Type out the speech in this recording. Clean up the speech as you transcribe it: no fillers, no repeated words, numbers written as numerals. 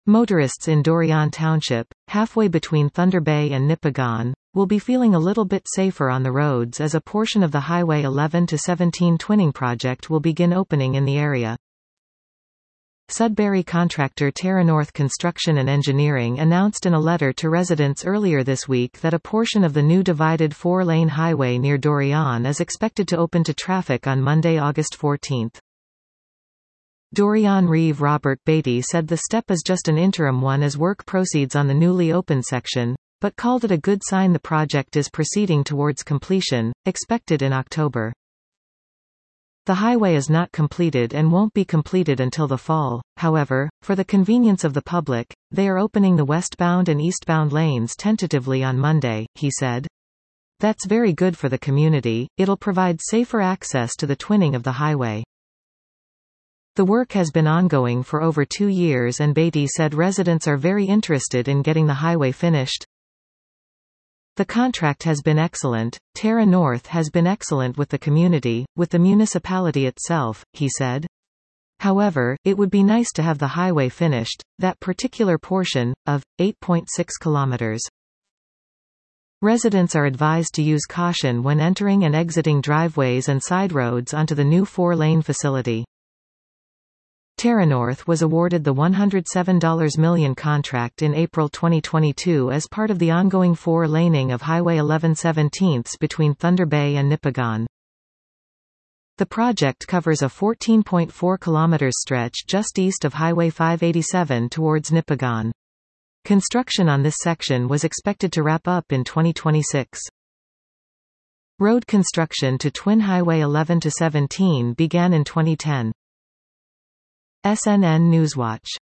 Motorists in Dorian Township, halfway between Thunder Bay and Nipigon, will be feeling a little bit safer on the roads as a portion of the Highway 11-17 twinning project will begin opening in the area. Sudbury contractor TerraNorth Construction and Engineering announced in a letter to residents earlier this week that a portion of the new divided four-lane highway near Dorian is expected to open to traffic on Monday, August 14. Dorian Reeve Robert Beatty said the step is just an interim one as work proceeds on the newly opened section, but called it a good sign the project is proceeding towards completion, expected in October. The highway is not completed and won't be completed until the fall, however, for the convenience of the public, they are opening the westbound and eastbound lanes tentatively on Monday, he said. That's very good for the community, it'll provide safer access to the twinning of the highway. The work has been ongoing for over 2 years and Beatty said residents are very interested in getting the highway finished. The contract has been excellent, TerraNorth has been excellent with the community, with the municipality itself, he said. However, it would be nice to have the highway finished, that particular portion, of 8.6 kilometers. Residents are advised to use caution when entering and exiting driveways and side roads onto the new 4-lane facility. TerraNorth was awarded the $107 million contract in April 2022 as part of the ongoing 4-laning of Highway 11/17 between Thunder Bay and Nipigon. The project covers a 14.4 km stretch just east of Highway 587 towards Nipigon. Construction on this section was expected to wrap up in 2026. Road construction to twin Highway 11-17 began in 2010. SNN Newswatch